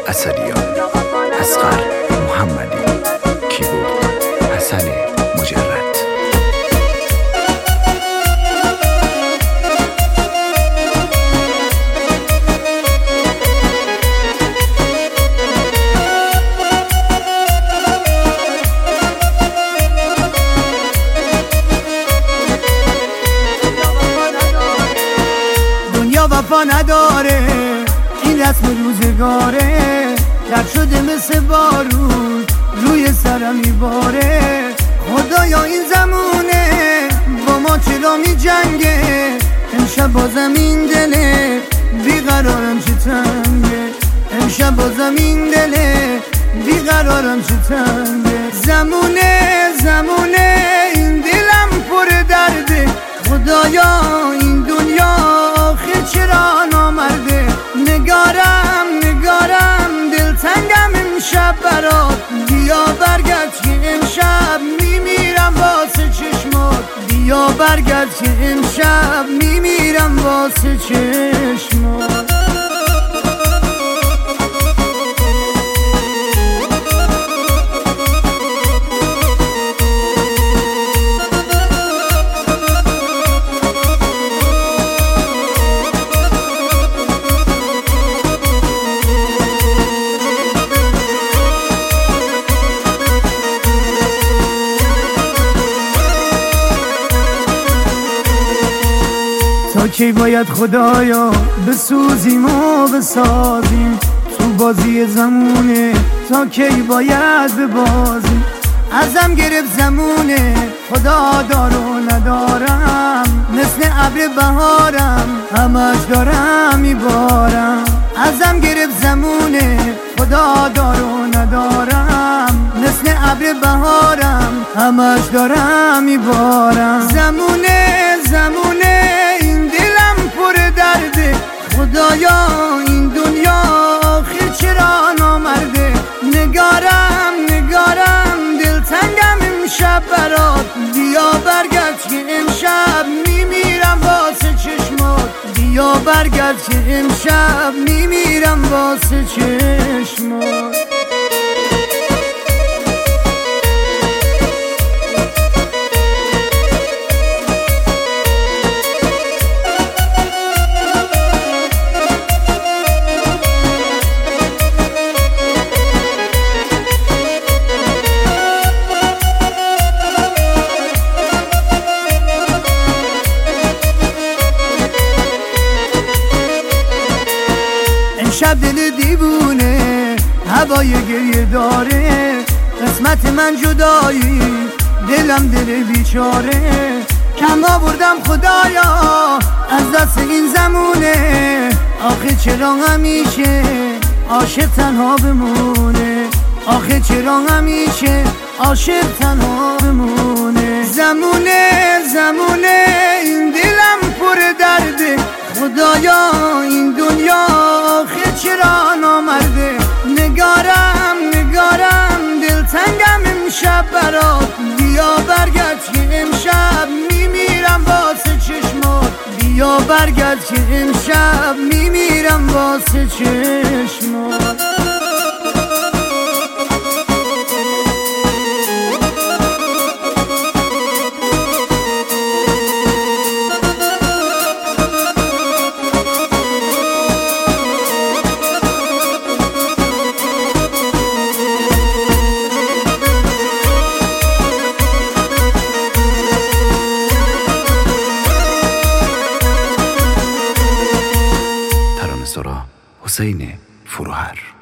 اثریان، اصغر محمدی، کیبورد حسن مجرد. دنیا وفا نداره، این رسم روزگاره، رد شده مثل بارون روی سرم میباره. خدایا این زمونه با ما چرا می جنگه؟ امشب بازم این دله بیقرارم چه تنگه، امشب بازم این دله بیقرارم چه تنگه. زمونه این دلم پر درده، خدایا این دنیا آخر چرا نامرده؟ نگارم دلتنگم امشب برات، بیا برگرد که امشب میمیرم واسه چشمات، بیا برگرد که امشب میمیرم واسه چشمات. تا کی باید خدایا بسوزیم و بسازیم؟ تو بازی زمونه تا کی باید ببازیم؟ ازم گرفت زمونه خدا دار و ندارم، مثل ابر بهارم همش دارم میبارم. ازم گرفت زمونه خدا دار و ندارم، مثل ابر بهارم همش دارم میبارم. زمونه این دلم پر درده، خدایا این دنیا آخر چرا نامرده؟ نگارم دلتنگم امشب برات، بیا برگرد که امشب میمیرم واسه چشمات، بیا برگرد که امشب میمیرم واسه چشمات. شب دل دیوونه هوای گریه داره، قسمت من جدایی دلم دل بیچاره. کم آوردم خدایا از دست این زمونه، آخه چرا همیشه عاشق تنها بمونه؟ آخه چرا همیشه عاشق تنها بمونه؟ زمونه این دلم پر درده، خدایا این دنیا آخر چرا نامرده؟ نگارم دلتنگم امشب برات، بیا برگرد که امشب میمیرم واسه چشمات، بیا برگرد که امشب میمیرم واسه چشمات. حسین فروهر.